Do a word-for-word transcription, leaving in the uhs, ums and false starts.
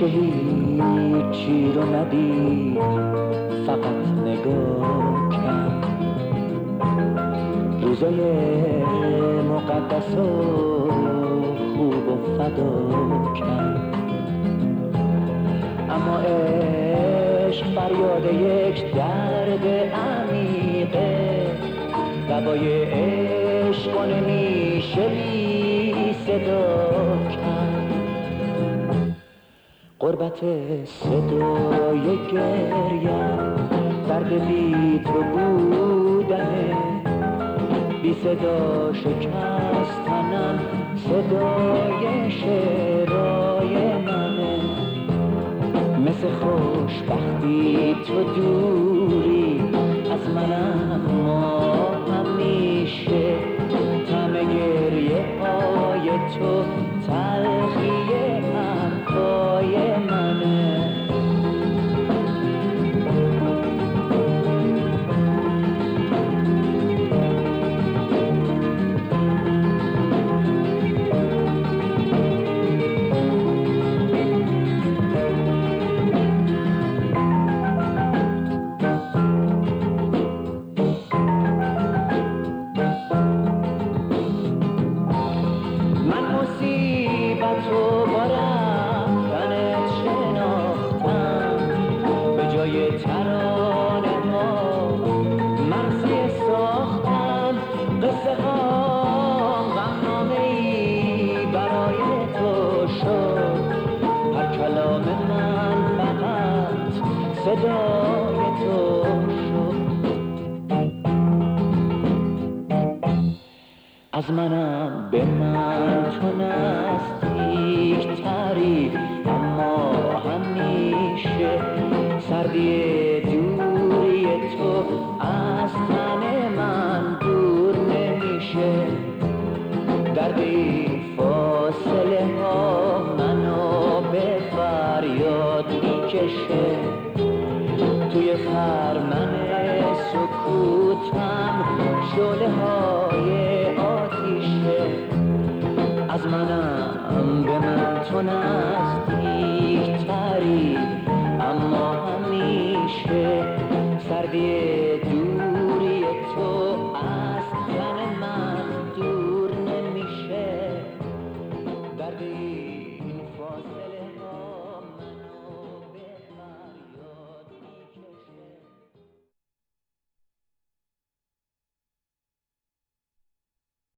که هیچی رو ندید، فقط نگاه کرد. روزای مقدس و خوب و فدا کرد. اما عشق فریاد یک درد عمیقه، دوای عشق و نمیشه بی صدا کرد. غربت صدای گریم، درد بی تو بودنه، بی صدا شکستنم صدای شعرهای منه. مثل خوشبختی تو دوری از منم، ما همیشه طعم گریه های تو تلخی حرفای منه. تو با رفتنت شناختم، به جای ترانه ها مرثیه ساختم. قصه ها غمنامه‌ای برای تو شد، هر کلام من فقط صدای تو شد. از منم به من تو نزدیک تری، اما همیشه سردی دوری تو از تن من دور نمیشه. درد این فاصله ها منو به فریاد میکشه. توی خرمن سکوتم شعله های آتیشه. از منم به من تو نزدیک